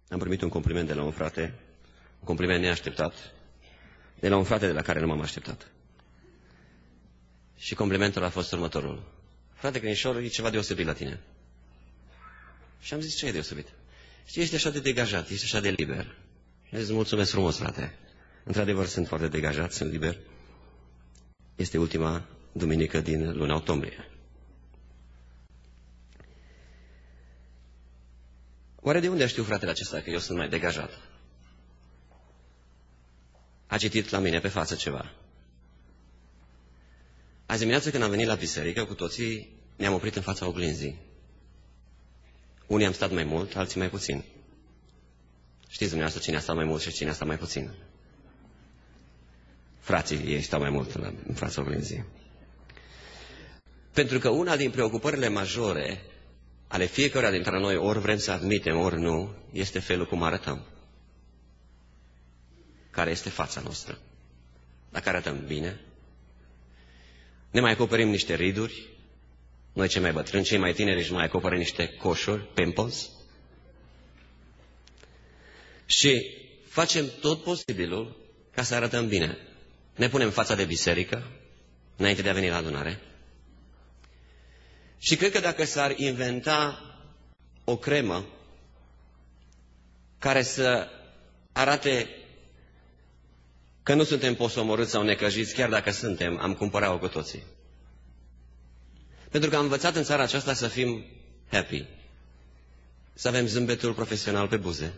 Am primit un compliment de la un frate, un compliment neașteptat, de la un frate de la care nu m-am așteptat. Și complimentul a fost următorul. Frate Crinișor, e ceva deosebit la tine. Și am zis, ce e deosebit? Știi, ești așa de degajat, ești așa de liber. Și am zis, mulțumesc frumos, frate. Într-adevăr, sunt foarte degajat, sunt liber. Este ultima duminică din luna octombrie. Oare de unde știu fratele acesta că eu sunt mai degajat? A citit la mine pe față ceva. Azi dimineață când am venit la biserică, cu toții ne-am oprit în fața oglinzii. Unii am stat mai mult, alții mai puțin. Știți dumneavoastră cine a stat mai mult și cine a stat mai puțin? Frații ei stau mai mult în fața oglinzii. Pentru că una din preocupările majore ale fiecăruia dintre noi, ori vrem să admitem, ori nu, este felul cum arătăm. Care este fața noastră? Dacă arătăm bine, ne mai acoperim niște riduri, noi cei mai bătrâni, cei mai tineri își mai acoperă niște coșuri, pimples, și facem tot posibilul ca să arătăm bine. Ne punem fața de biserică, înainte de a veni la adunare. Și cred că dacă s-ar inventa o cremă care să arate că nu suntem posomorâți sau necăjiți, chiar dacă suntem, am cumpărat-o cu toții. Pentru că am învățat în țara aceasta să fim happy, să avem zâmbetul profesional pe buze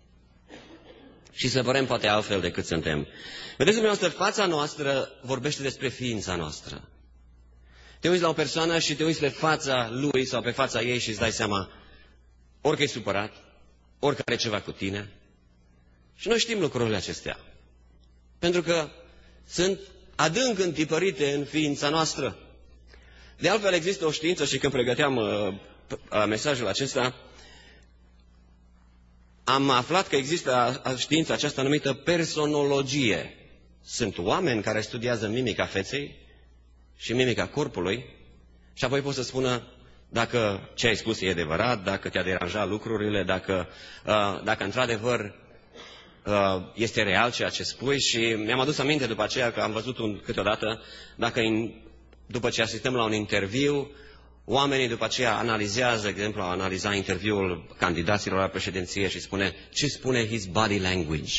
și să părem poate altfel decât suntem. Vedeți, dumneavoastră, fața noastră vorbește despre ființa noastră. Te uiți la o persoană și te uiți pe fața lui sau pe fața ei și îți dai seama orică e supărat, orică are ceva cu tine. Și noi știm lucrurile acestea. Pentru că sunt adânc întipărite în ființa noastră. De altfel există o știință și când pregăteam mesajul acesta, am aflat că există știința aceasta numită personologie. Sunt oameni care studiază mimica feței și mimica corpului și apoi pot să spună dacă ce ai spus e adevărat, dacă te-a deranjat lucrurile, dacă într-adevăr este real ceea ce spui. Și mi-am adus aminte după aceea că am văzut câteodată, după ce asistăm la un interviu, oamenii după aceea analizează, de exemplu, analiza interviul candidaților la președinție și spune ce spune his body language.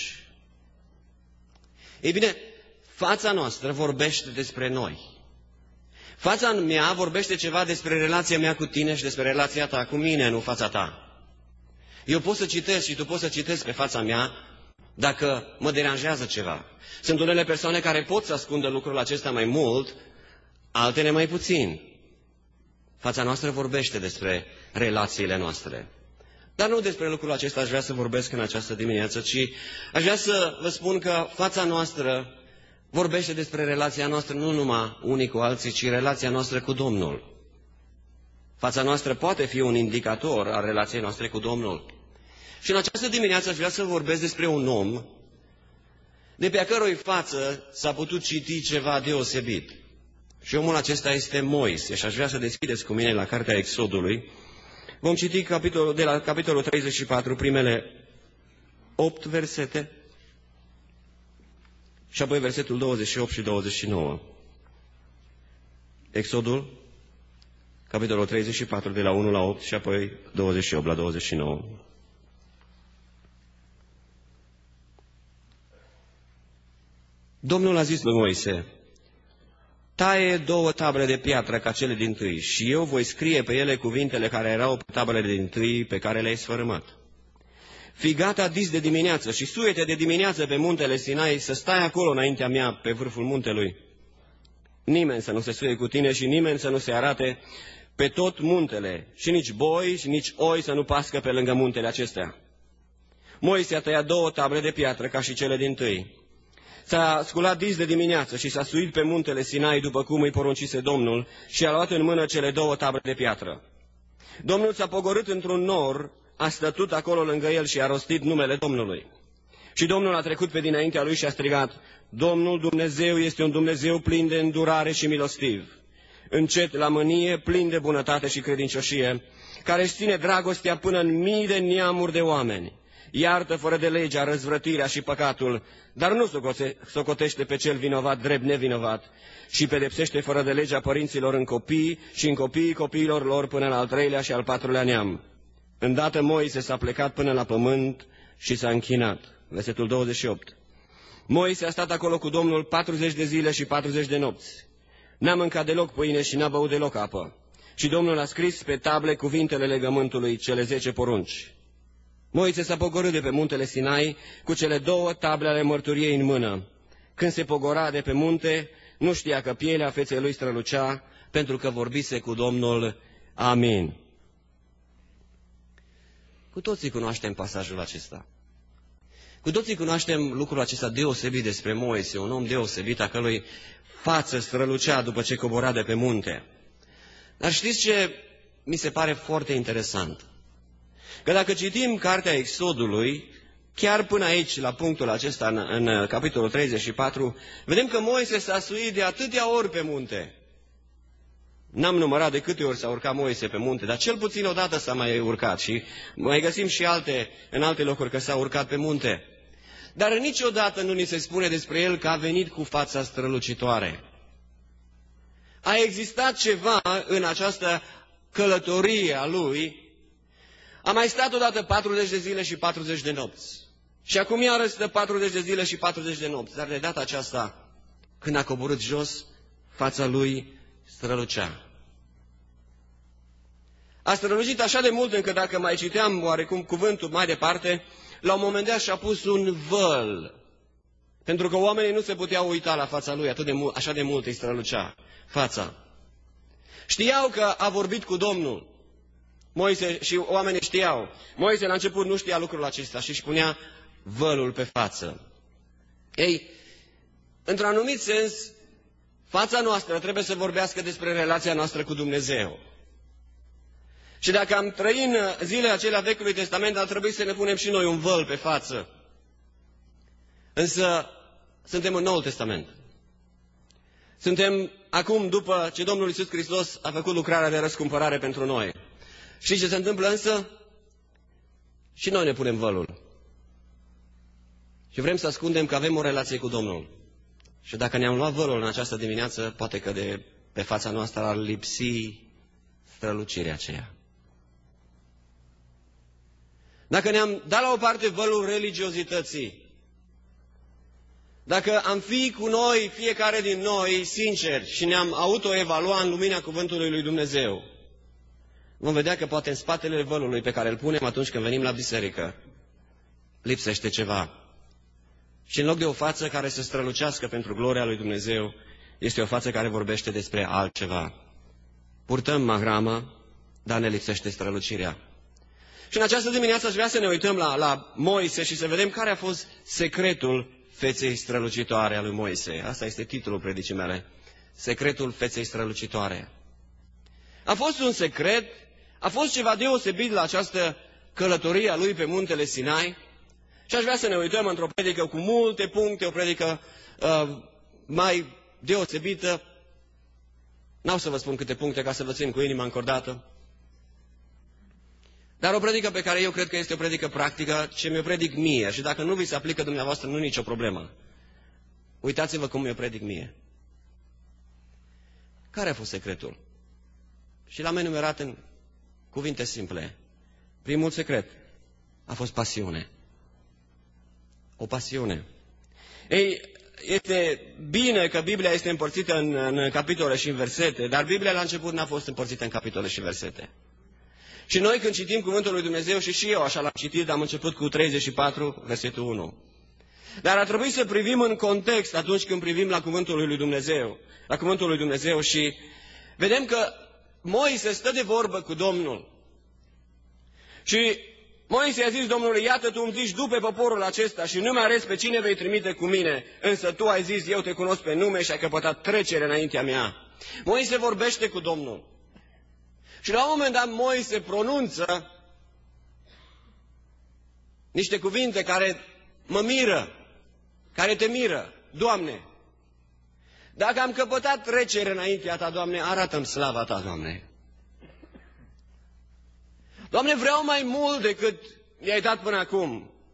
Ei bine, fața noastră vorbește despre noi. Fața mea vorbește ceva despre relația mea cu tine și despre relația ta cu mine, nu fața ta. Eu pot să citesc și tu poți să citesc pe fața mea dacă mă deranjează ceva. Sunt unele persoane care pot să ascundă lucrul acesta mai mult, altele mai puțin. Fața noastră vorbește despre relațiile noastre. Dar nu despre lucrul acesta aș vrea să vorbesc în această dimineață, ci aș vrea să vă spun că fața noastră vorbește despre relația noastră nu numai unii cu alții, ci relația noastră cu Domnul. Fața noastră poate fi un indicator al relației noastre cu Domnul. Și în această dimineață aș vrea să vorbesc despre un om de pe a cărui față s-a putut citi ceva deosebit. Și omul acesta este Moise. Și aș vrea să deschideți cu mine la cartea Exodului. Vom citi de la capitolul 34, primele 8 versete și apoi versetul 28 și 29. Exodul, capitolul 34, de la 1 la 8 și apoi 28 la 29. Domnul a zis lui Moise: taie 2 tabre de piatră ca cele dintâi și eu voi scrie pe ele cuvintele care erau pe tablele dintâi pe care le-ai sfărâmat. Fii gata dis de dimineață și suie-te de dimineață pe muntele Sinai să stai acolo înaintea mea pe vârful muntelui. Nimeni să nu se suie cu tine și nimeni să nu se arate pe tot muntele și nici boi și nici oi să nu pască pe lângă muntele acestea. Moise a tăiat 2 tabre de piatră ca și cele dintâi. S-a sculat dis de dimineață și s-a suit pe muntele Sinai după cum îi poruncise Domnul și a luat în mână cele 2 tabre de piatră. Domnul s-a pogorât într-un nor, a stătut acolo lângă el și a rostit numele Domnului. Și Domnul a trecut pe dinaintea lui și a strigat: Domnul Dumnezeu este un Dumnezeu plin de îndurare și milostiv, încet la mânie, plin de bunătate și credincioșie, care își ține dragostea până în mii de neamuri de oameni. iartă fără de legea, răzvrătirea și păcatul, dar nu socotește pe cel vinovat drept nevinovat și pedepsește fără de legea părinților în copii și în copiii copiilor lor până la al 3-lea și al 4-lea neam. Îndată Moise s-a plecat până la pământ și s-a închinat. Versetul 28. Moise a stat acolo cu Domnul 40 de zile și 40 de nopți. N-a mâncat deloc pâine și n-a băut deloc apă. Și Domnul a scris pe table cuvintele legământului, cele 10 porunci. Moise s-a pogorât de pe muntele Sinai cu cele 2 table ale mărturiei în mână. Când se pogora de pe munte, nu știa că pielea feței lui strălucea, pentru că vorbise cu Domnul. Amin. Cu toții cunoaștem pasajul acesta. Cu toții cunoaștem lucrul acesta deosebit despre Moise, un om deosebit, a cărui față strălucea după ce cobora de pe munte. Dar știți ce mi se pare foarte interesant? Că dacă citim cartea Exodului, chiar până aici, la punctul acesta, în capitolul 34, vedem că Moise s-a suit de atâtea ori pe munte. N-am numărat de câte ori s-a urcat Moise pe munte, dar cel puțin odată s-a mai urcat și mai găsim și în alte locuri că s-a urcat pe munte. Dar niciodată nu ni se spune despre el că a venit cu fața strălucitoare. A existat ceva în această călătorie a lui. A mai stat odată 40 de zile și 40 de nopți. Și acum iară stă 40 de zile și 40 de nopți. Dar de data aceasta, când a coborât jos, fața lui strălucea. A strălucit așa de mult încât dacă mai citeam oarecum cuvântul mai departe, la un moment dat și-a pus un văl. Pentru că oamenii nu se puteau uita la fața lui, așa de mult îi strălucea fața. Știau că a vorbit cu Domnul. Moise și oamenii știau. Moise la început nu știa lucrul acesta și își punea vălul pe față. Ei, într-un anumit sens, fața noastră trebuie să vorbească despre relația noastră cu Dumnezeu. Și dacă am trăit în zilele acelea Vechiului Testament, ar trebui să ne punem și noi un văl pe față. Însă, suntem în Noul Testament. Suntem acum, după ce Domnul Iisus Hristos a făcut lucrarea de răscumpărare pentru noi. Știți ce se întâmplă însă? Și noi ne punem vălul. Și vrem să ascundem că avem o relație cu Domnul. Și dacă ne-am luat vălul în această dimineață, poate că de pe fața noastră ar lipsi strălucirea aceea. Dacă ne-am dat la o parte vălul religiozității, dacă am fi cu noi, fiecare din noi, sinceri și ne-am autoevalua în lumina cuvântului lui Dumnezeu, vom vedea că poate în spatele vălului pe care îl punem atunci când venim la biserică, lipsește ceva. Și în loc de o față care să strălucească pentru gloria lui Dumnezeu, este o față care vorbește despre altceva. Purtăm mahramă, dar ne lipsește strălucirea. Și în această dimineață aș vrea să ne uităm la Moise și să vedem care a fost secretul feței strălucitoare a lui Moise. Asta este titlul predicii mele. Secretul feței strălucitoare. A fost un secret, a fost ceva deosebit la această călătorie a lui pe muntele Sinai și aș vrea să ne uităm într-o predică cu multe puncte, o predică mai deosebită. N-au să vă spun câte puncte ca să vă țin cu inima încordată. Dar o predică pe care eu cred că este o predică practică, ce mi-o predic mie. Și dacă nu vi se aplică dumneavoastră, nu nicio problemă. Uitați-vă cum mi-o predic mie. Care a fost secretul? Și l-am enumerat în cuvinte simple. Primul secret a fost pasiune. O pasiune. Ei, este bine că Biblia este împărțită în capitole și în versete, dar Biblia la început n-a fost împărțită în capitole și versete. Și noi când citim cuvântul lui Dumnezeu, și eu așa l-am citit, am început cu 34, versetul 1. Dar ar trebui să privim în context atunci când privim la cuvântul lui Dumnezeu, la cuvântul lui Dumnezeu și vedem că Moise stă de vorbă cu Domnul. Și Moise a zis Domnului, iată tu îmi zici, du pe poporul acesta și nu mi arăți pe cine vei trimite cu mine, însă tu ai zis, eu te cunosc pe nume și ai căpătat trecere înaintea mea. Moise vorbește cu Domnul. Și la un moment dat Moise pronunță niște cuvinte care mă miră, care te miră. Doamne, dacă am căpătat trecere înaintea Ta, Doamne, arată-mi slava Ta, Doamne. Doamne, vreau mai mult decât mi-ai dat până acum.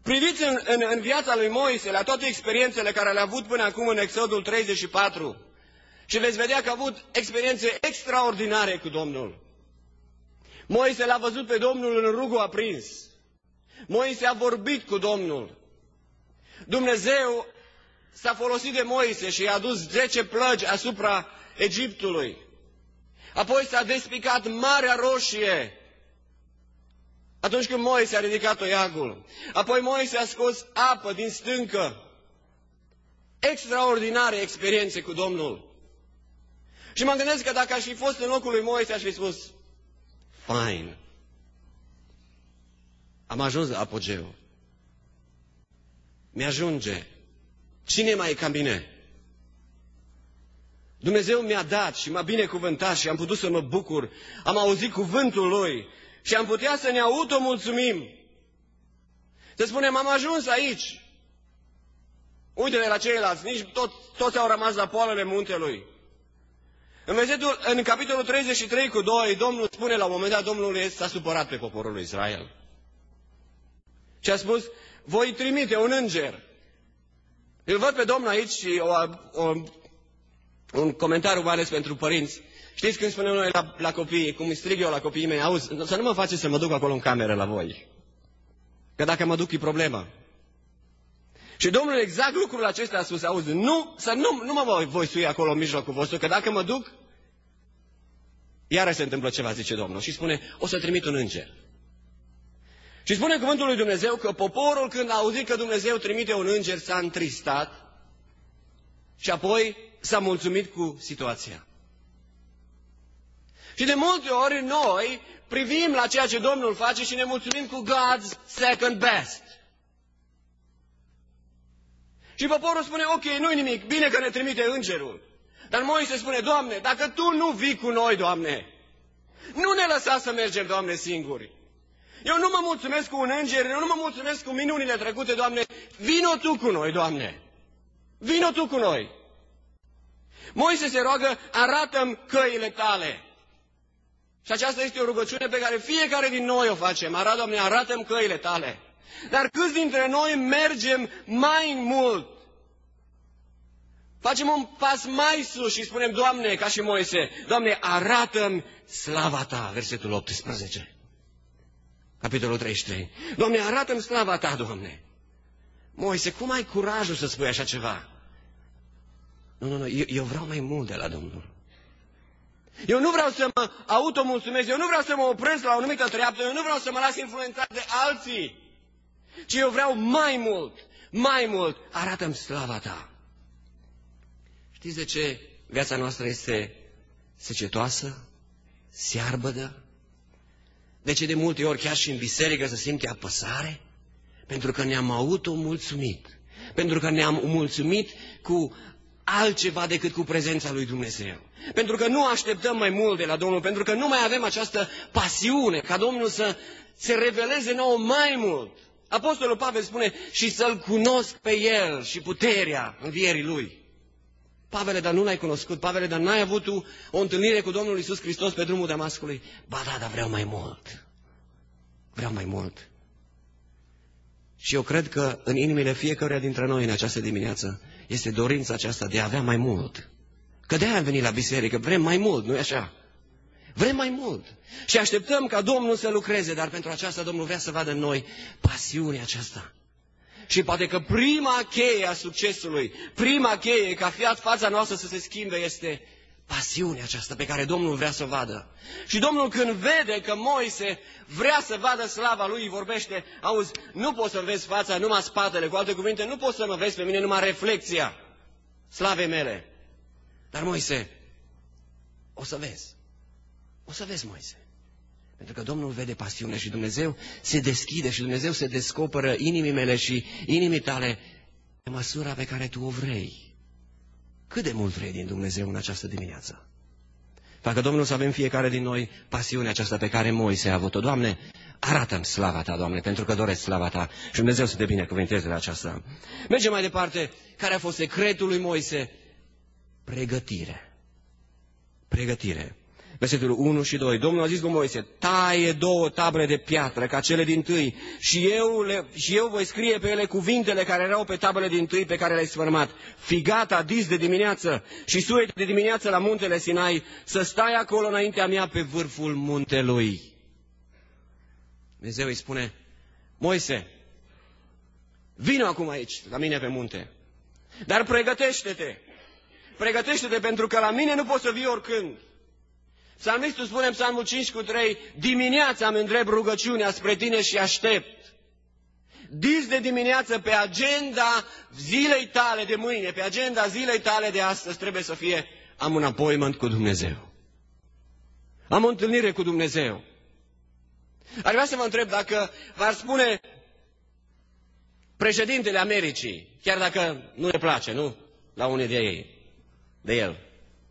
Priviți în viața lui Moise, la toate experiențele care le-a avut până acum în Exodul 34 și veți vedea că a avut experiențe extraordinare cu Domnul. Moise l-a văzut pe Domnul în rugul aprins. Moise a vorbit cu Domnul. Dumnezeu s-a folosit de Moise și i-a adus 10 plăgi asupra Egiptului. Apoi s-a despicat Marea Roșie atunci când Moise a ridicat toiagul. Apoi Moise a scos apă din stâncă. Extraordinare experiențe cu Domnul. Și mă gândesc că dacă aș fi fost în locul lui Moise, aș fi spus, fine, am ajuns la apogeu. Mi-ajunge. Cine mai e ca mine? Dumnezeu mi-a dat și m-a binecuvântat și am putut să mă bucur. Am auzit cuvântul Lui și am putea să ne automulțumim. Să spunem, am ajuns aici. Uite-le la ceilalți, nici toți au rămas la poalele muntelui. În capitolul 33:2, Domnul spune la un moment dat, Domnul s-a supărat pe poporul lui Israel. Și a spus, voi trimite un înger. Îl văd pe Domnul aici și un comentariu mai ales pentru părinți. Știți când spunem noi la copii, cum îi strig eu la copiii mei, auzi, să nu mă faceți să mă duc acolo în cameră la voi. Că dacă mă duc e problemă. Și Domnul exact lucrul acesta a spus, auzi, nu mă voi sui acolo în mijlocul vostru, că dacă mă duc, iară se întâmplă ceva, zice Domnul. Și spune, o să trimit un înger. Și spune cuvântul lui Dumnezeu că poporul, când a auzit că Dumnezeu trimite un înger, s-a întristat și apoi s-a mulțumit cu situația. Și de multe ori noi privim la ceea ce Domnul face și ne mulțumim cu God's second best. Și poporul spune, ok, nu-i nimic, bine că ne trimite îngerul. Dar Moise spune, Doamne, dacă Tu nu vii cu noi, Doamne, nu ne lăsa să mergem, Doamne, singuri. Eu nu mă mulțumesc cu un înger, eu nu mă mulțumesc cu minunile trecute, Doamne, vino Tu cu noi, Doamne. Vino Tu cu noi. Moise se roagă, arată-mi căile Tale. Și aceasta este o rugăciune pe care fiecare din noi o facem. Doamne, arată-mi căile Tale. Dar câți dintre noi mergem mai mult? Facem un pas mai sus și spunem, Doamne, ca și Moise, Doamne, arată-mi slava Ta, versetul 18. Capitolul 33. Doamne, arată-mi slava Ta, Doamne. Moise, cum ai curajul să spui așa ceva? Nu, eu vreau mai mult de la Domnul. Eu nu vreau să mă automulțumesc, eu nu vreau să mă opresc la o anumită treaptă, eu nu vreau să mă las influențat de alții, ci eu vreau mai mult, arată-mi slava Ta. Știți de ce viața noastră este secetoasă, searbădă? De ce de multe ori chiar și în biserică se simte apăsare? Pentru că ne-am automulțumit. Pentru că ne-am mulțumit cu altceva decât cu prezența lui Dumnezeu. Pentru că nu așteptăm mai mult de la Domnul, pentru că nu mai avem această pasiune ca Domnul să se reveleze nouă mai mult. Apostolul Pavel spune, și să-L cunosc pe El și puterea învierii Lui. Pavele, dar nu L-ai cunoscut. Pavele, dar n-ai avut tu o întâlnire cu Domnul Iisus Hristos pe drumul Damascului? Ba da, dar vreau mai mult. Vreau mai mult. Și eu cred că în inimile fiecăruia dintre noi în această dimineață este dorința aceasta de a avea mai mult. Că de-aia am venit la biserică, vrem mai mult, nu-i așa? Vrem mai mult. Și așteptăm ca Domnul să lucreze, dar pentru aceasta Domnul vrea să vadă în noi pasiunea aceasta. Și poate că prima cheie a succesului, prima cheie ca fața noastră să se schimbe este pasiunea aceasta pe care Domnul vrea să o vadă. Și Domnul când vede că Moise vrea să vadă slava lui, îi vorbește, auzi, nu poți să vezi fața, numai spatele, cu alte cuvinte, nu poți să mă vezi pe mine, numai reflecția slavei mele. Dar Moise, o să vezi, Moise. Pentru că Domnul vede pasiune și Dumnezeu se deschide și Dumnezeu se descoperă inimii mele și inimii tale pe măsura pe care tu o vrei. Cât de mult vrei din Dumnezeu în această dimineață? Facă Domnul să avem fiecare din noi pasiunea aceasta pe care Moise a avut-o. Doamne, arată-mi slava Ta, Doamne, pentru că doresc slava Ta și Dumnezeu să te binecuvânteze la aceasta. Mergem mai departe. Care a fost secretul lui Moise? Pregătire. Versetul 1 și 2. Domnul a zis lui Moise, taie 2 tabre de piatră ca cele dintâi și eu voi scrie pe ele cuvintele care erau pe tablele dintâi pe care le-ai sfărmat. Fii gata, dis de dimineață și suie de dimineață la muntele Sinai, să stai acolo înaintea mea pe vârful muntelui. Dumnezeu îi spune, Moise, vină acum aici, la mine pe munte, dar pregătește-te. Pregătește-te pentru că la mine nu poți să vii oricând. Psalmistul spune în Psalmul 5:3, dimineața îmi îndrept rugăciunea spre tine și aștept. Dis de dimineață pe agenda zilei tale de mâine, pe agenda zilei tale de astăzi trebuie să fie, am un appointment cu Dumnezeu. Am o întâlnire cu Dumnezeu. Aș vrea să vă întreb dacă v-ar spune președintele Americii, chiar dacă nu le place, nu? La unii de el.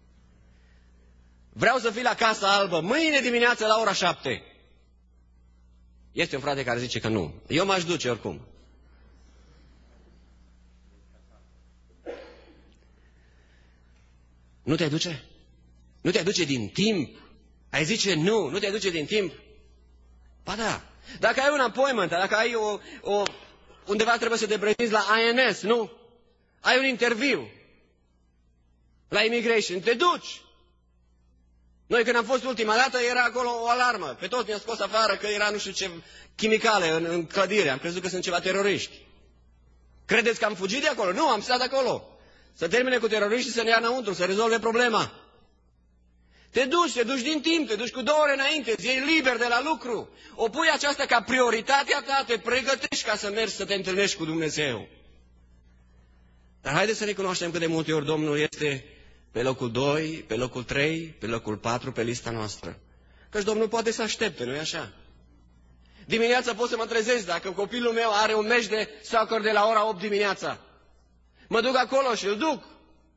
Vreau să fii la Casa Albă mâine dimineață la ora 7. Este un frate care zice că nu. Eu m-aș duce oricum. Nu te duce? Nu te duce din timp? Ai zice nu te duce din timp? Ba da. Dacă ai un appointment, dacă ai undeva trebuie să te prezinți la INS, nu? Ai un interviu la immigration, te duci. Noi când am fost ultima dată era acolo o alarmă. Pe toți ne-a scos afară că era nu știu ce chimicale în clădire. Am crezut că sunt ceva teroriști. Credeți că am fugit de acolo? Nu, am stat acolo. Să termine cu teroriștii, să ne ia înăuntru, să rezolve problema. Te duci din timp, te duci cu 2 ore înainte, îți iei liber de la lucru. O pui aceasta ca prioritatea ta, te pregătești ca să mergi să te întâlnești cu Dumnezeu. Dar haideți să recunoaștem cât de multe ori Domnul este pe locul 2, pe locul 3, pe locul 4 pe lista noastră. Căci Domnul poate să aștepte, nu-i așa? Dimineața pot să mă trezesc dacă copilul meu are un meci de soccer de la ora 8 dimineața. Mă duc acolo și îl duc.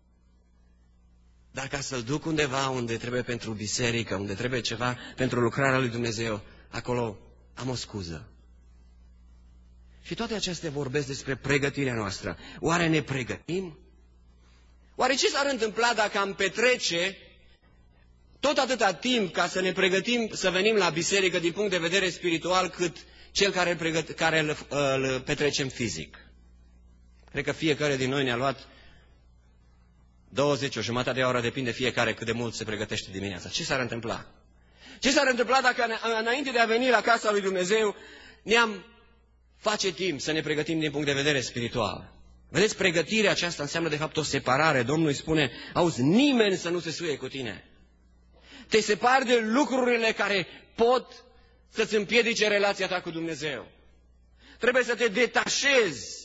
Dar ca să-l duc undeva unde trebuie pentru biserică, unde trebuie ceva pentru lucrarea lui Dumnezeu, acolo am o scuză. Și toate acestea vorbesc despre pregătirea noastră. Oare ne pregătim? Oare ce s-ar întâmpla dacă am petrece tot atâta timp ca să ne pregătim să venim la biserică din punct de vedere spiritual cât cel care îl petrecem fizic? Cred că fiecare din noi ne-a luat 20, o jumătate de oră, depinde fiecare cât de mult se pregătește dimineața. Ce s-ar întâmpla? Ce s-ar întâmpla dacă înainte de a veni la casa lui Dumnezeu ne-am face timp să ne pregătim din punct de vedere spiritual? Vedeți, pregătirea aceasta înseamnă de fapt o separare. Domnul îi spune, auzi, nimeni să nu se suie cu tine. Te separi de lucrurile care pot să-ți împiedice relația ta cu Dumnezeu. Trebuie să te detașezi.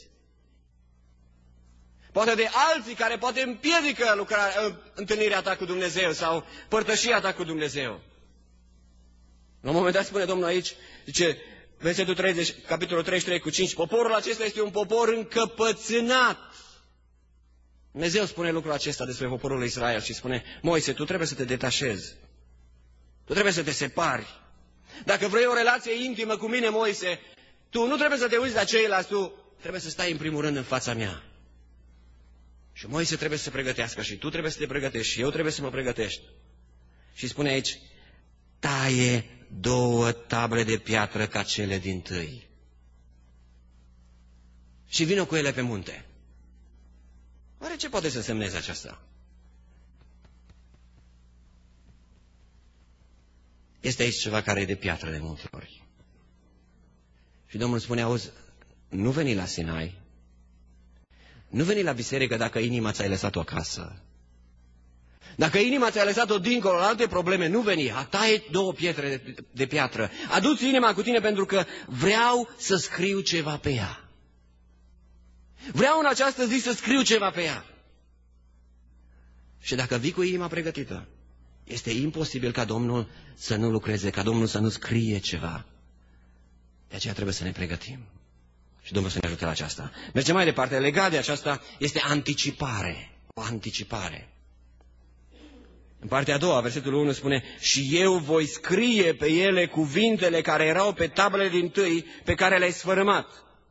Poate de alții care poate împiedică întâlnirea ta cu Dumnezeu sau părtășia ta cu Dumnezeu. La un moment dat spune Domnul aici, zice, versetul 30, capitolul 33:5, poporul acesta este un popor încăpățânat. Dumnezeu spune lucrul acesta despre poporul lui Israel și spune, Moise, tu trebuie să te detașezi. Tu trebuie să te separi. Dacă vrei o relație intimă cu mine, Moise, tu nu trebuie să te uiți la ceilalți, tu trebuie să stai în primul rând în fața mea. Și Moise trebuie să se pregătească și tu trebuie să te pregătești și eu trebuie să mă pregătești. Și spune aici, taie 2 tabre de piatră ca cele dintâi. Și vină cu ele pe munte. Oare ce poate să semneze aceasta? Este aici ceva care e de piatră de multe ori. Și Domnul spune, auzi, nu veni la Sinai, nu veni la biserică dacă inima ți-ai lăsat-o acasă. Dacă inima ți-ai lăsat-o dincolo la alte probleme, nu veni, taie 2 pietre de piatră. Adu-ți inima cu tine pentru că vreau să scriu ceva pe ea. Vreau în această zi să scriu ceva pe ea. Și dacă vii cu inima pregătită, este imposibil ca Domnul să nu lucreze, ca Domnul să nu scrie ceva. De aceea trebuie să ne pregătim. Și Domnul să ne ajute la aceasta. Mergem mai departe. Legat de aceasta este anticipare. O anticipare. În partea a doua, versetul 1 spune, și eu voi scrie pe ele cuvintele care erau pe tablele dintâi pe care le-ai sfărâmat.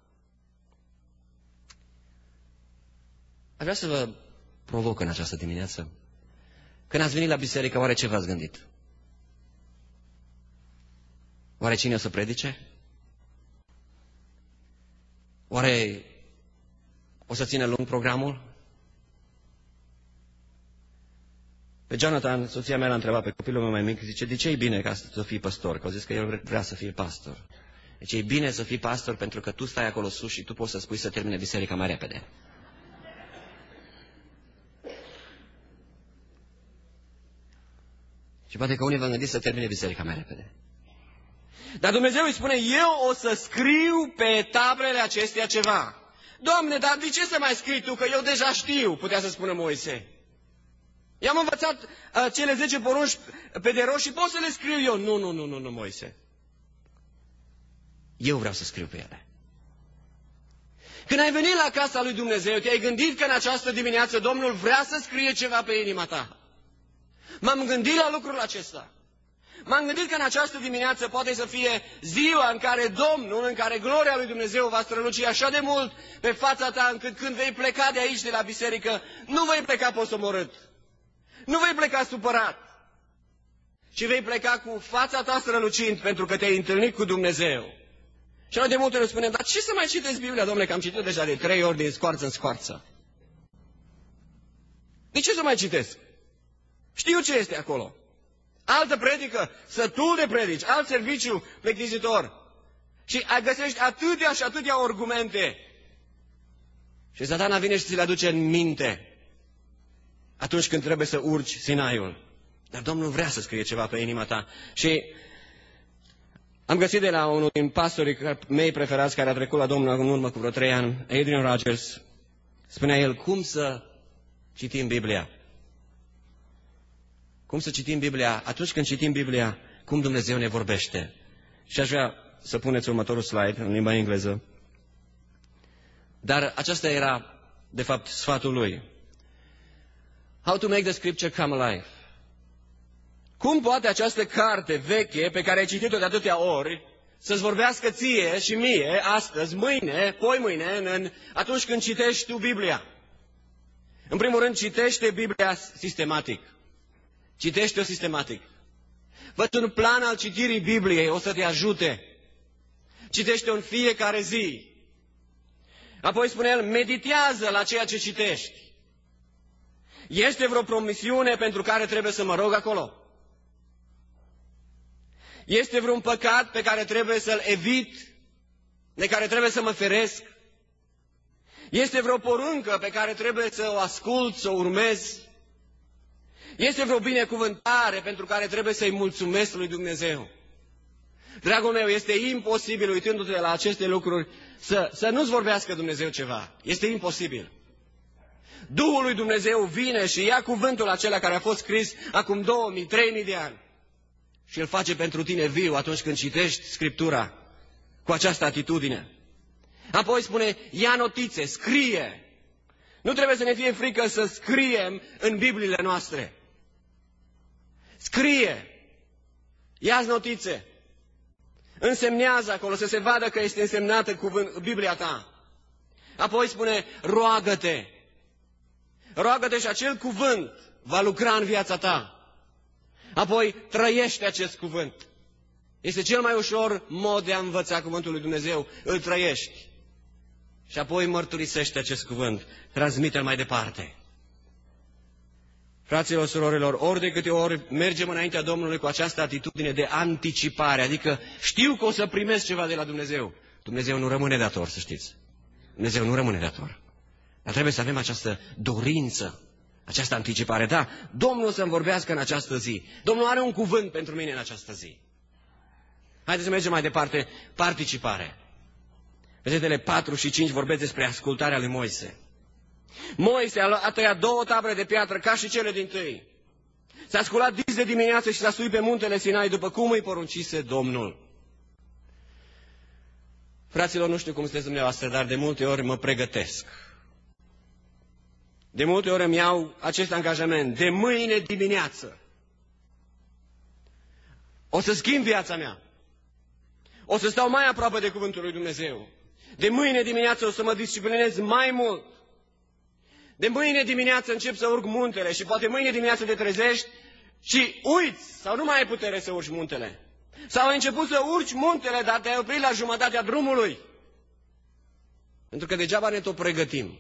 Aș vrea să vă provoc în această dimineață. Când ați venit la biserică, oare ce v-ați gândit? Oare cine o să predice? Oare o să țină lung programul? Pe Jonathan, soția mea, l-a întrebat pe copilul meu mai mic, zice, de ce e bine ca să fii păstor? Că au zis că el vrea să fie pastor. Deci e bine să fii pastor pentru că tu stai acolo sus și tu poți să spui să termine biserica mai repede. Și poate că unii vă gândiți să termine biserica mai repede. Dar Dumnezeu îi spune, eu o să scriu pe tablele acestea ceva. Doamne, dar de ce să mai scrii tu, că eu deja știu, putea să spună Moise. I-am învățat cele 10 porunci pe de rost și pot să le scriu eu. Nu, Moise. Eu vreau să scriu pe ele. Când ai venit la casa lui Dumnezeu, te-ai gândit că în această dimineață Domnul vrea să scrie ceva pe inima ta. M-am gândit la lucrul acesta. M-am gândit că în această dimineață poate să fie ziua în care Domnul, în care gloria lui Dumnezeu va străluci așa de mult pe fața ta, încât când vei pleca de aici, de la biserică, nu vei pleca posomorât. Nu vei pleca supărat, ci vei pleca cu fața ta strălucind pentru că te-ai întâlnit cu Dumnezeu. Și noi de multe ori spunem, dar ce să mai citesc Biblia, Domnule, că am citit deja de 3 ori din scoarță în scoarță. De ce să mai citesc? Știu ce este acolo. Altă predică, sătul de predici, alt serviciu plictisitor. Și găsești atâtea și atâtea argumente. Și Satana vine și ți le aduce în minte atunci când trebuie să urci Sinaiul. Dar Domnul vrea să scrie ceva pe inima ta. Și am găsit de la unul din pastorii mei preferați care a trecut la Domnul în urmă cu vreo 3 ani, Adrian Rogers, spunea el, cum să citim Biblia? Cum să citim Biblia? Atunci când citim Biblia, cum Dumnezeu ne vorbește. Și aș vrea să puneți următorul slide în limba engleză. Dar aceasta era, de fapt, sfatul lui. How to make the scripture come alive. Cum poate această carte veche, pe care ai citit-o de atâtea ori, să-ți vorbească ție și mie, astăzi, mâine, poimâine, atunci când citești tu Biblia? În primul rând, citește Biblia sistematic. Citește-o sistematic. Fă un plan al citirii Bibliei, o să te ajute. Citește-o în fiecare zi. Apoi spune el, meditează la ceea ce citești. Este vreo promisiune pentru care trebuie să mă rog acolo? Este vreun păcat pe care trebuie să-l evit, de care trebuie să mă feresc? Este vreo poruncă pe care trebuie să o ascult, să o urmez? Este vreo binecuvântare pentru care trebuie să-i mulțumesc lui Dumnezeu? Dragul meu, este imposibil, uitându-te la aceste lucruri, să nu-ți vorbească Dumnezeu ceva. Este imposibil. Duhul lui Dumnezeu vine și ia cuvântul acela care a fost scris acum 2000, 3000 de ani și îl face pentru tine viu atunci când citești Scriptura cu această atitudine. Apoi spune, ia notițe, scrie. Nu trebuie să ne fie frică să scriem în Bibliile noastre. Scrie. Ia-ți notițe. Însemnează acolo să se vadă că este însemnată Biblia ta. Apoi spune, roagă-te. Roagă-te și acel cuvânt va lucra în viața ta. Apoi trăiește acest cuvânt. Este cel mai ușor mod de a învăța cuvântul lui Dumnezeu. Îl trăiești. Și apoi mărturisește acest cuvânt. Transmite-l mai departe. Fraților, surorilor, ori de câte ori mergem înaintea Domnului cu această atitudine de anticipare, adică știu că o să primesc ceva de la Dumnezeu. Dumnezeu nu rămâne dator, să știți. Dumnezeu nu rămâne dator. Dar trebuie să avem această dorință, această anticipare. Da, Domnul să-mi vorbească în această zi. Domnul are un cuvânt pentru mine în această zi. Haideți să mergem mai departe. Participare. Versetele 4 și 5 vorbesc despre ascultarea lui Moise. Moise a tăiat 2 tabre de piatră ca și cele dintâi. S-a sculat dis de dimineață și s-a suit pe muntele Sinai după cum îi poruncise Domnul. Fraților, nu știu cum sunteți dumneavoastră, dar de multe ori mă pregătesc. De multe ori îmi iau acest angajament. De mâine dimineață o să schimb viața mea. O să stau mai aproape de cuvântul lui Dumnezeu. De mâine dimineață o să mă disciplinez mai mult. De mâine dimineață încep să urc muntele și poate mâine dimineață te trezești și uiți sau nu mai ai putere să urci muntele. Sau ai început să urci muntele, dar te-ai oprit la jumătatea drumului? Pentru că degeaba ne tot pregătim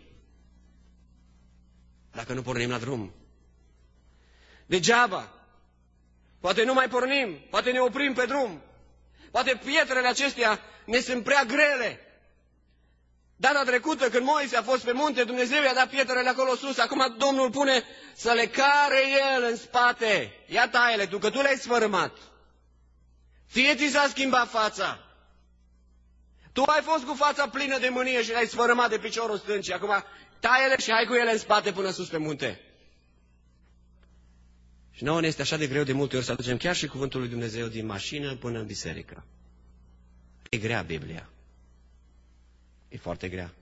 dacă nu pornim la drum. Degeaba. Poate nu mai pornim, poate ne oprim pe drum. Poate pietrele acestea ne sunt prea grele. Data trecută, când Moise a fost pe munte, Dumnezeu i-a dat pietrele acolo sus. Acum Domnul pune să le care El în spate. Ia taie-le tu, că tu le-ai sfărâmat. Fie ți s-a schimbat fața. Tu ai fost cu fața plină de mânie și le-ai sfărâmat de piciorul stâng. Acum taie-le și hai cu ele în spate până sus pe munte. Și nouă ne este așa de greu de multe ori să aducem chiar și cuvântul lui Dumnezeu din mașină până în biserică. E grea Biblia. E foarte grea.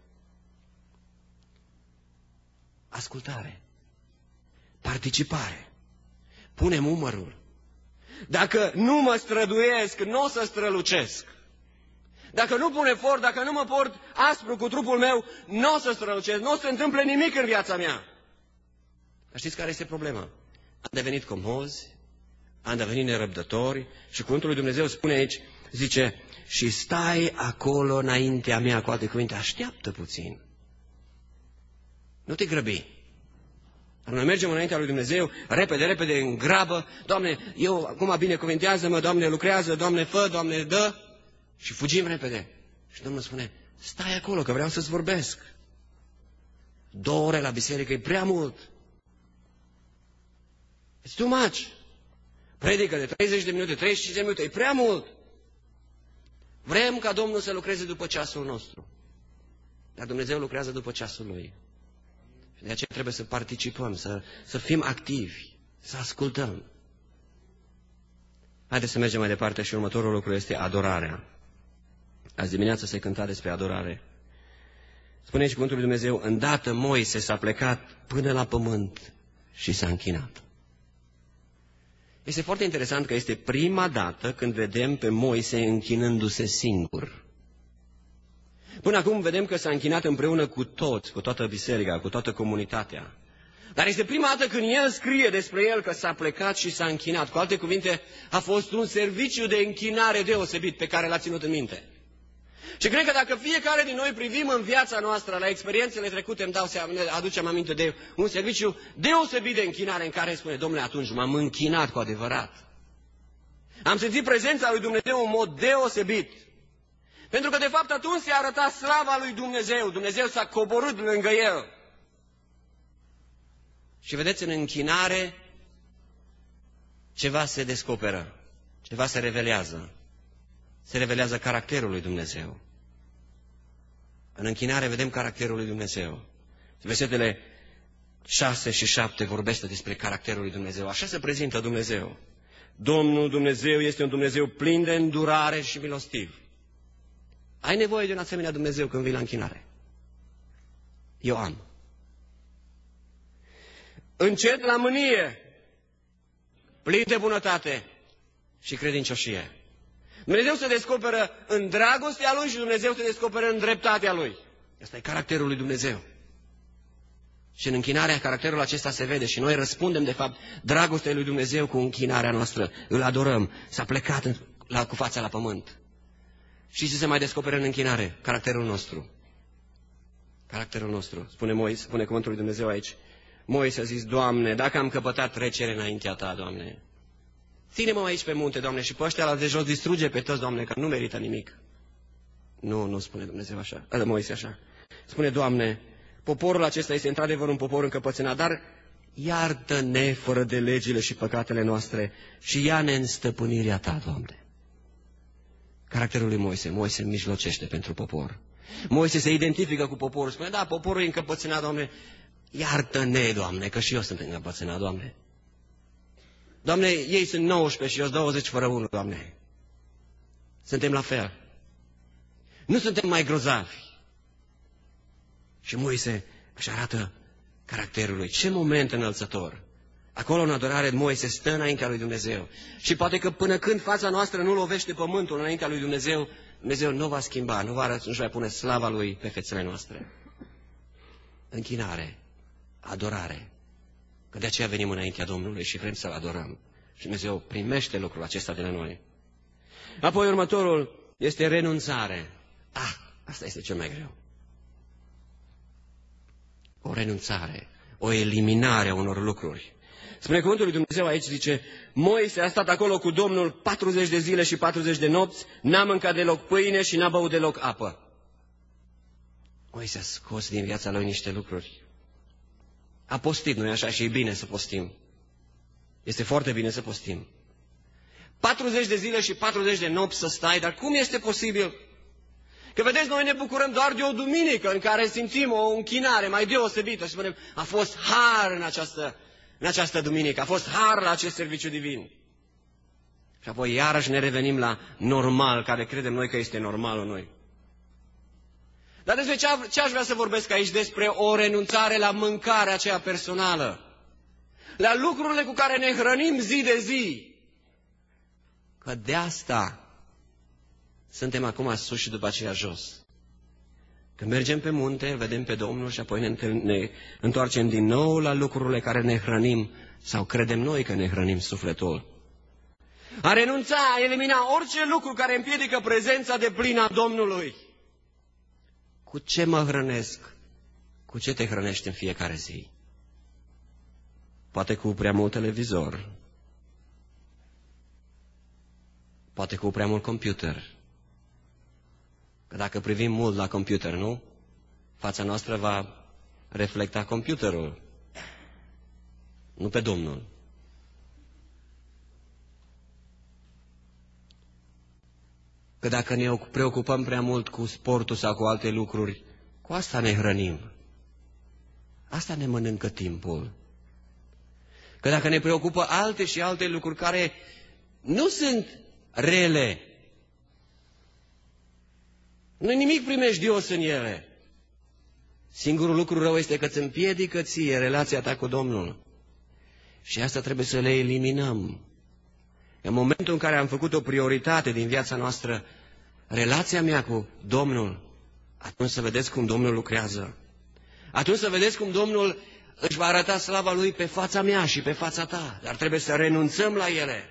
Ascultare. Participare. Punem umărul. Dacă nu mă străduiesc, nu o să strălucesc. Dacă nu pun efort, dacă nu mă port aspru cu trupul meu, nu o să strălucesc, nu o să se întâmple nimic în viața mea. Dar știți care este problema? Am devenit comozi, am devenit nerăbdători și cuvântul lui Dumnezeu spune aici, zice, și stai acolo înaintea mea, cu alte cuvinte, așteaptă puțin. Nu te grăbi. Noi mergem înaintea lui Dumnezeu, repede, repede, în grabă. Doamne, eu acum binecuvintează-mă, Doamne, lucrează, Doamne, fă, Doamne, dă. Și fugim repede. Și Domnul spune, stai acolo, că vreau să-ți vorbesc. 2 ore la biserică e prea mult. It's too much. Predică de 30 de minute, 35 de minute, e prea mult. Vrem ca Domnul să lucreze după ceasul nostru. Dar Dumnezeu lucrează după ceasul Lui. Și de aceea trebuie să participăm, să fim activi, să ascultăm. Haideți să mergem mai departe și următorul lucru este adorarea. Azi dimineață se cânta despre adorare. Spune și cuvântul lui Dumnezeu, îndată Moise s-a plecat până la pământ și s-a închinat. Este foarte interesant că este prima dată când vedem pe Moise închinându-se singur. Până acum vedem că s-a închinat împreună cu toți, cu toată biserica, cu toată comunitatea. Dar este prima dată când el scrie despre el că s-a plecat și s-a închinat. Cu alte cuvinte, a fost un serviciu de închinare deosebit pe care l-a ținut în minte. Și cred că dacă fiecare din noi privim în viața noastră, la experiențele trecute, ne aducem aminte de un serviciu deosebit de închinare în care spune, Domnule, atunci m-am închinat cu adevărat. Am simțit prezența lui Dumnezeu în mod deosebit. Pentru că, de fapt, atunci se arăta slava lui Dumnezeu. Dumnezeu s-a coborât lângă el. Și vedeți, în închinare, ceva se descoperă, ceva se revelează. Se revelează caracterul lui Dumnezeu. În închinare vedem caracterul lui Dumnezeu. Versetele 6 și 7 vorbește despre caracterul lui Dumnezeu. Așa se prezintă Dumnezeu. Domnul Dumnezeu este un Dumnezeu plin de îndurare și milostiv. Ai nevoie de un asemenea Dumnezeu când vii la închinare? Eu am. Încet la mânie, plin de bunătate și credincioșie. Dumnezeu se descoperă în dragostea Lui și Dumnezeu se descoperă în dreptatea Lui. Asta e caracterul lui Dumnezeu. Și în închinarea caracterul acesta se vede și noi răspundem, de fapt, dragostea lui Dumnezeu cu închinarea noastră. Îl adorăm. S-a plecat cu fața la pământ. Și ce se mai descoperă în închinare? Caracterul nostru. Caracterul nostru. Spune cuvântul lui Dumnezeu aici. Moise a zis, Doamne, dacă am căpătat trecere înaintea Ta, Doamne, ține-mă aici pe munte, Doamne, și pe ăștia la de jos distruge pe toți, Doamne, că nu merită nimic. Nu spune Dumnezeu așa, Moise așa. Spune, Doamne, poporul acesta este într-adevăr un popor încăpățânat, dar iartă-ne fără de legile și păcatele noastre și ia-ne în stăpânirea Ta, Doamne. Caracterul lui Moise. Moise mijlocește pentru popor. Moise se identifică cu poporul. Spune, da, poporul e încăpățânat, Doamne, iartă-ne, Doamne, că și eu sunt încăpățânat, Doamne. Doamne, ei sunt 19 și eu sunt 20 fără 1, Doamne. Suntem la fel. Nu suntem mai grozavi. Și Moise își arată caracterul lui. Ce moment înălțător! Acolo în adorare Moise stă înaintea lui Dumnezeu. Și poate că până când fața noastră nu lovește pământul înaintea lui Dumnezeu, Dumnezeu nu va schimba, nu va pune slava Lui pe fețele noastre. Închinare, adorare. Că de aceea venim înaintea Domnului și vrem să-L adorăm. Și Dumnezeu primește lucrul acesta de la noi. Apoi următorul este renunțare. Asta este cel mai greu. O renunțare, o eliminare a unor lucruri. Spune cuvântul lui Dumnezeu aici, zice, Moise a stat acolo cu Domnul 40 de zile și 40 de nopți, n-a mâncat deloc pâine și n-a băut deloc apă. Moise a scos din viața lui niște lucruri. A postit, nu-i așa? Și e bine să postim. Este foarte bine să postim. 40 de zile și 40 de nopți să stai, dar cum este posibil? Că vedeți, noi ne bucurăm doar de o duminică în care simțim o închinare mai deosebită și spunem, a fost har în această duminică, a fost har la acest serviciu divin. Și apoi iarăși ne revenim la normal, care credem noi că este normalul noi. Dar despre ce aș vrea să vorbesc aici? Despre o renunțare la mâncarea aceea personală, la lucrurile cu care ne hrănim zi de zi. Că de asta suntem acum sus și după aceea jos. Când mergem pe munte, îl vedem pe Domnul și apoi ne întoarcem din nou la lucrurile care ne hrănim sau credem noi că ne hrănim sufletul. A renunța, a elimina orice lucru care împiedică prezența deplină a Domnului. Cu ce mă hrănesc? Cu ce te hrănești în fiecare zi? Poate cu prea mult televizor. Poate cu prea mult computer. Că dacă privim mult la computer, nu? Fața noastră va reflecta computerul, nu pe Domnul. Că dacă ne preocupăm prea mult cu sportul sau cu alte lucruri, cu asta ne hrănim. Asta ne mănâncă timpul. Că dacă ne preocupă alte și alte lucruri care nu sunt rele, nu-i nimic primejdios în ele. Singurul lucru rău este că îți împiedică ție relația ta cu Domnul. Și asta trebuie să le eliminăm. În momentul în care am făcut o prioritate din viața noastră, relația mea cu Domnul, atunci să vedeți cum Domnul lucrează. Atunci să vedeți cum Domnul își va arăta slava Lui pe fața mea și pe fața ta. Dar trebuie să renunțăm la ele.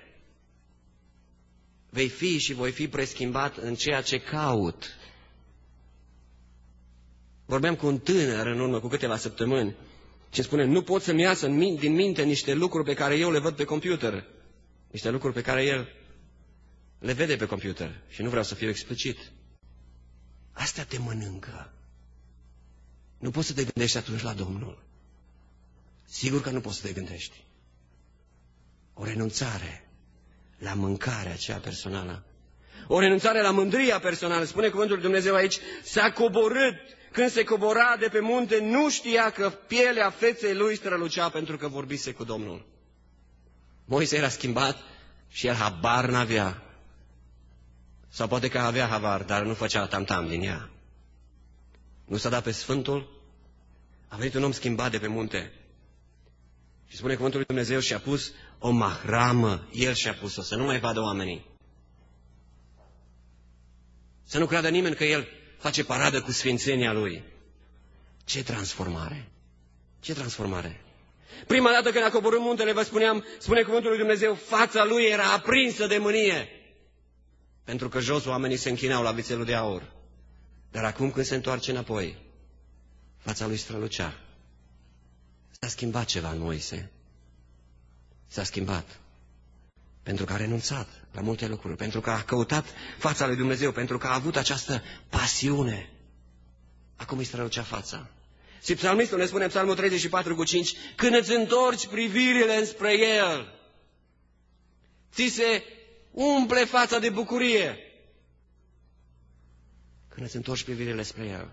Vei fi și voi fi preschimbat în ceea ce caut. Vorbeam cu un tânăr în urmă cu câteva săptămâni și îmi spune, nu pot să-mi iasă din minte niște lucruri pe care eu le văd pe computer. Niște lucruri pe care el le vede pe computer. Și nu vreau să fiu explicit. Astea te mănâncă. Nu poți să te gândești atunci la Domnul. Sigur că nu poți să te gândești. O renunțare la mâncarea aceea personală. O renunțare la mândria personală. Spune cuvântul lui Dumnezeu aici, s-a coborât. Când se cobora de pe munte, nu știa că pielea feței lui strălucea pentru că vorbise cu Domnul. Moise era schimbat și el habar n-avea. Sau poate că avea habar, dar nu făcea tam-tam din ea. Nu s-a dat pe Sfântul? A venit un om schimbat de pe munte. Și spune cuvântul lui Dumnezeu și a pus o mahramă. El și-a pus-o, să nu mai vadă oamenii. Să nu creadă nimeni că el face paradă cu sfințenia lui. Ce transformare! Ce transformare! Prima dată când a coborât muntele, vă spuneam, spune cuvântul lui Dumnezeu, fața lui era aprinsă de mânie. Pentru că jos oamenii se închinau la vițelul de aur. Dar acum când se întoarce înapoi, fața lui strălucea. S-a schimbat ceva în Moise. S-a schimbat. Pentru că a renunțat la multe lucruri, pentru că a căutat fața lui Dumnezeu, pentru că a avut această pasiune. Acum îi strălucea fața. Și psalmistul ne spune în Psalmul 34:5, când îți întorci privirile înspre El, ți se umple fața de bucurie. Când îți întorci privirile spre El.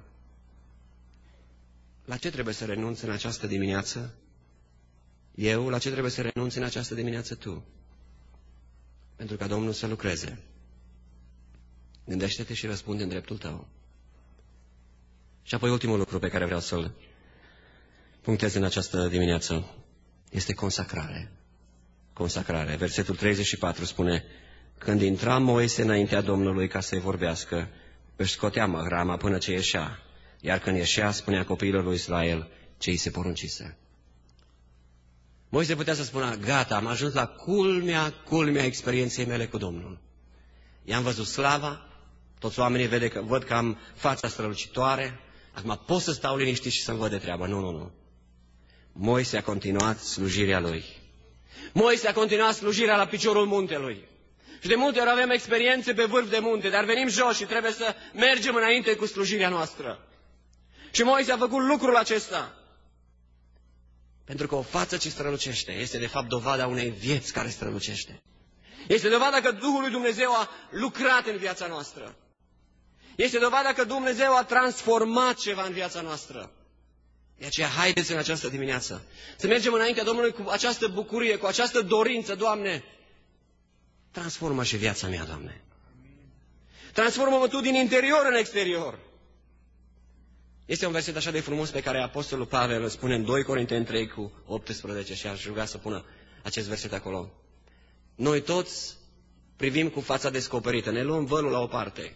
La ce trebuie să renunți în această dimineață? Eu, la ce trebuie să renunți în această dimineață tu? Pentru ca Domnul să lucreze. Gândește-te și răspunde în dreptul tău. Și apoi ultimul lucru pe care vreau să-l punctez în această dimineață este consacrare. Consacrare. Versetul 34 spune, când intra Moise înaintea Domnului ca să-i vorbească, își scotea măhrama până ce ieșea, iar când ieșea spunea copiilor lui Israel ce îi se poruncise. Moise putea să spună, gata, am ajuns la culmea experienței mele cu Domnul. I-am văzut slava, toți oamenii văd că am fața strălucitoare, acum pot să stau liniștit și să-mi văd de treabă. Nu. Moise a continuat slujirea lui. Moise a continuat slujirea la piciorul muntelui. Și de multe ori avem experiențe pe vârf de munte, dar venim jos și trebuie să mergem înainte cu slujirea noastră. Și Moise a făcut lucrul acesta. Pentru că o față ce strălucește este de fapt dovada unei vieți care strălucește. Este dovada că Duhul lui Dumnezeu a lucrat în viața noastră. Este dovada că Dumnezeu a transformat ceva în viața noastră. De aceea haideți în această dimineață să mergem înaintea Domnului cu această bucurie, cu această dorință. Doamne, transformă și viața mea, Doamne. Transformă-mă Tu din interior în exterior. Este un verset așa de frumos pe care Apostolul Pavel îl spune în 2 Corinteni 3:18 și aș ruga să pună acest verset acolo. Noi toți privim cu fața descoperită, ne luăm vălul la o parte.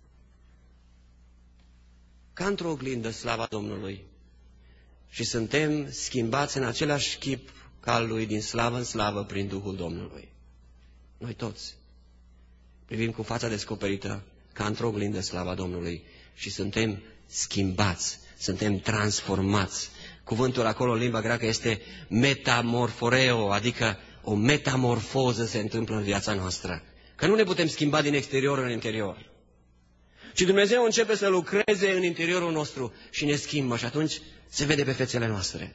Ca într-o oglindă slava Domnului. Și suntem schimbați în același chip ca al Lui, din slavă în slavă, prin Duhul Domnului. Noi toți privim cu fața descoperită, ca într-o oglindă slava Domnului. Și suntem schimbați, suntem transformați. Cuvântul acolo în limba greacă este metamorforeo, adică o metamorfoză se întâmplă în viața noastră. Că nu ne putem schimba din exterior în interior. Și Dumnezeu începe să lucreze în interiorul nostru și ne schimbă și atunci se vede pe fețele noastre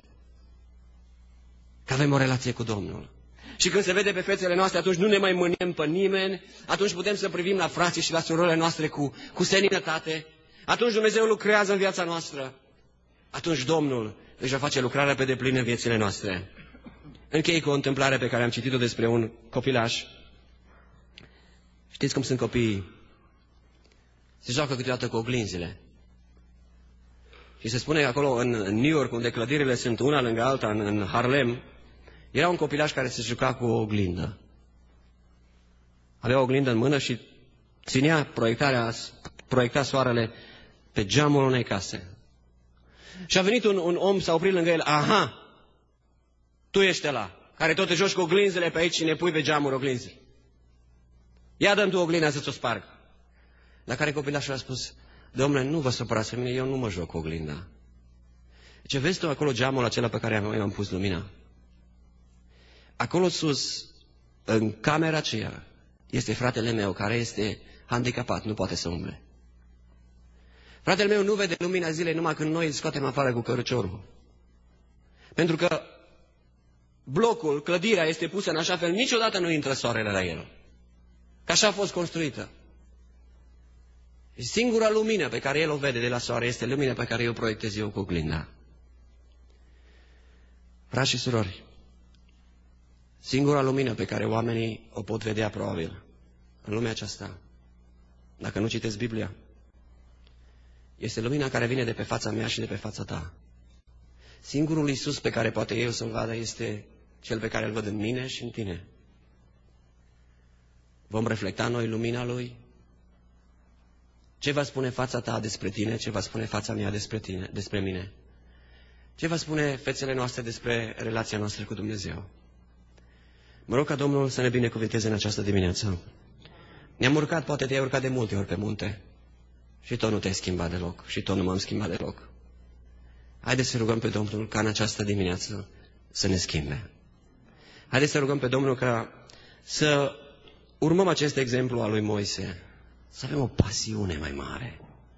că avem o relație cu Domnul. Și când se vede pe fețele noastre, atunci nu ne mai mâniem pe nimeni, atunci putem să privim la frații și la surorile noastre cu seninătate. Atunci Dumnezeu lucrează în viața noastră. Atunci Domnul își va face lucrarea pe deplin în viețile noastre. Închei cu o întâmplare pe care am citit-o despre un copilaș. Știți cum sunt copiii? Se joacă câteodată cu oglinzile. Și se spune că acolo în New York, unde clădirile sunt una lângă alta, în Harlem, era un copilaș care se juca cu o oglindă. Avea o oglindă în mână și ținea proiecta soarele pe geamul unei case. Și a venit un om, s-a oprit lângă el. Aha, tu ești ăla, care tot te joci cu oglinzile pe aici și ne pui pe geamul oglinzii. Ia dă-mi tu oglinda să ți-o sparg. La care copilașul a spus, Domnule, nu vă supărați pe mine, eu nu mă joc cu oglinda. Ce vezi tu acolo geamul acela pe care eu am pus lumina? Acolo sus, în camera aceea, este fratele meu care este handicapat, nu poate să umble. Fratele meu nu vede lumina zilei numai când noi îl scoatem afară cu căruciorul. Pentru că blocul, clădirea este pusă în așa fel, niciodată nu intră soarele la el. Că așa a fost construită. Și singura lumină pe care el o vede de la soare este lumina pe care eu proiectez eu cu oglinda. Frați și surori, singura lumină pe care oamenii o pot vedea probabil în lumea aceasta, dacă nu citesc Biblia, este lumina care vine de pe fața mea și de pe fața ta. Singurul Iisus pe care poate eu să-L vadă este Cel pe care îl văd în mine și în tine. Vom reflecta noi lumina Lui? Ce va spune fața ta despre tine? Ce va spune fața mea despre mine? Ce va spune fețele noastre despre relația noastră cu Dumnezeu? Mă rog ca Domnul să ne binecuvânteze în această dimineață. Ne-am urcat, poate te-ai urcat de multe ori pe munte și tot nu te-ai schimbat deloc și tot nu m-am schimbat deloc. Haideți să rugăm pe Domnul ca în această dimineață să ne schimbe. Haideți să rugăm pe Domnul ca să urmăm acest exemplu al lui Moise, să avem o pasiune mai mare,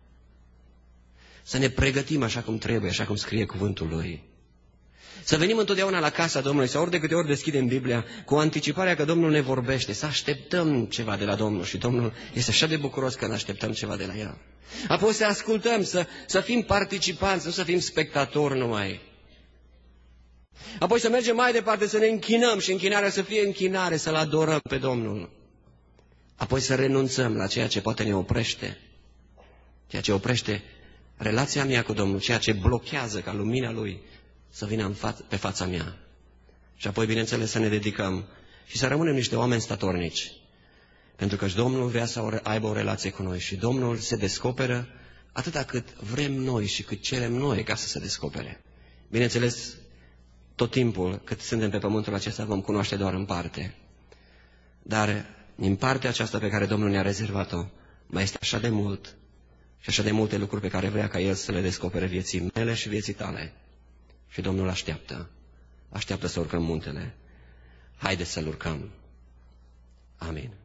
să ne pregătim așa cum trebuie, așa cum scrie cuvântul Lui. Să venim întotdeauna la casa Domnului, sau ori de câte ori deschidem Biblia, cu anticiparea că Domnul ne vorbește, să așteptăm ceva de la Domnul și Domnul este așa de bucuros că ne așteptăm ceva de la El. Apoi să ascultăm, să fim participanți, nu să fim spectatori numai. Apoi să mergem mai departe, să ne închinăm și închinarea să fie închinare, să-L adorăm pe Domnul. Apoi să renunțăm la ceea ce poate ne oprește, ceea ce oprește relația mea cu Domnul, ceea ce blochează ca lumina Lui să vină pe fața mea. Și apoi, bineînțeles, să ne dedicăm și să rămânem niște oameni statornici. Pentru că Domnul vrea să aibă o relație cu noi și Domnul se descoperă atâta cât vrem noi și cât cerem noi ca să se descopere. Bineînțeles, tot timpul cât suntem pe pământul acesta vom cunoaște doar în parte. Dar din partea aceasta pe care Domnul ne-a rezervat-o, mai este așa de mult și așa de multe lucruri pe care vrea ca El să le descopere vieții mele și vieții tale. Și Domnul așteaptă să urcăm muntele. Haideți să-L urcăm. Amin.